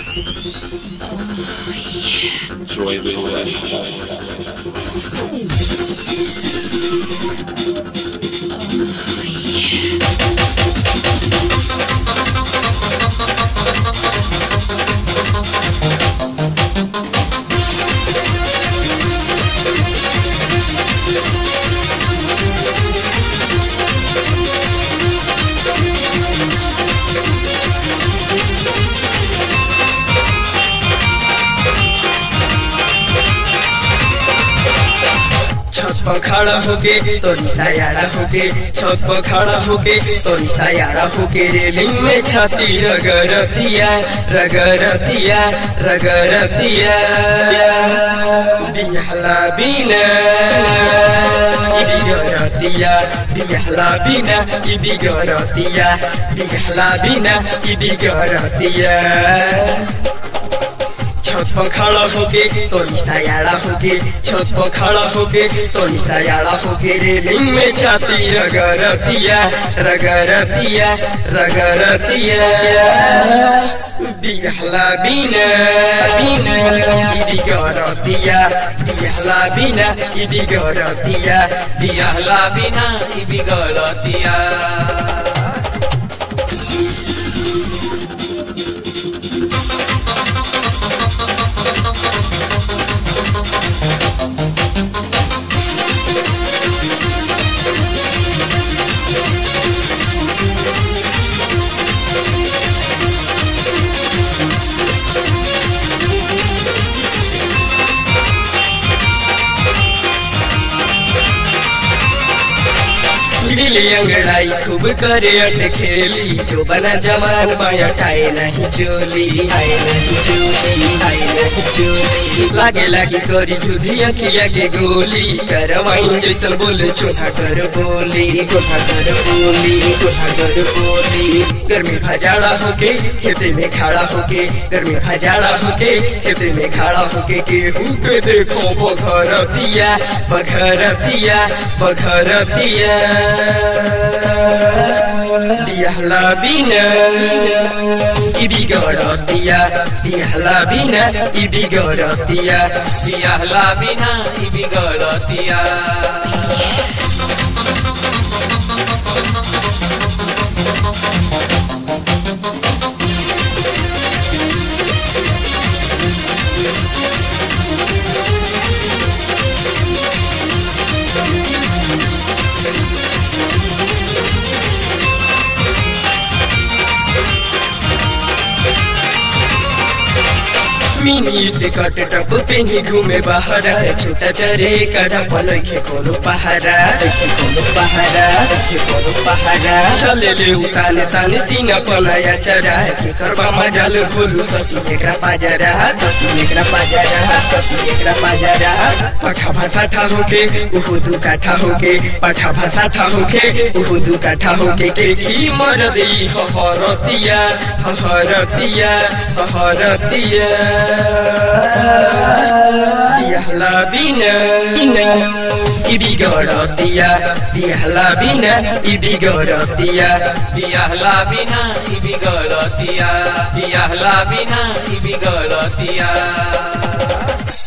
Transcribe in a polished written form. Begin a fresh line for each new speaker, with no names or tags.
Enjoy this session.
छत पर खड़ा होके तो निशायारा होके छत पर खड़ा होके तो निशायारा होके रेलिंग में छाती रगड़तिया रगड़तिया रगड़तिया बिहला बिना बिगड़तिया बिहला बिना बिगड़तिया बिहला बिना बिगड़तिया छत पर खड़ा होके तो निशायारा होके छत पर खड़ा होके तो निशायारा होके रेलिंग में छाती रगड़तिया रगड़तिया रगड़तिया बिहला बिना बिना बिगड़तिया बिहला बिना बिगड़तिया
बिहला बिना बिगड़तिया
गिली अंगड़ाई खूब करे अट खेली जो बना जवान बाया खाए नहीं चोली खाए नहीं चोली खाए नहीं चोली लागे लागे करी झुधी अखिया के गोली करवाई जैसन बोले चोथा कर बोली चोथा कर बोली चोथा कर बोली गर्मी भजाड़ा होके खेते में खड़ा होके गर्मी भजाड़ा होके खेते में खड़ा होके गेहूं के देखो बघरतिया बघरतिया बघरतिया बिहला बिना बिगड़तिया बिहला बिना बिगड़तिया
बिहला बिना बिगड़तिया
मिनी से कट टप पे ही घूमे बहरा छोटा चरे करा पलखे कोनो पहाड़ा कोनो पहाड़ा कोनो पहाड़ा चले ले उताने ताने सीना पनाया चरा के करबा मजाल भोलू सती एकरा पाजरा सती एकरा पाजरा सती एकरा पाजरा पठा भाषा ठा होके उहु दु काठा होके पठा भाषा ठा होके उहु दु काठा होके के की मर देई हरतिया हरतिया हरतिया बिहला बिना बिगड़तिया बिहला बिना बिगड़तिया
बिहला बिना बिगड़तिया बिहला बिना बिगड़तिया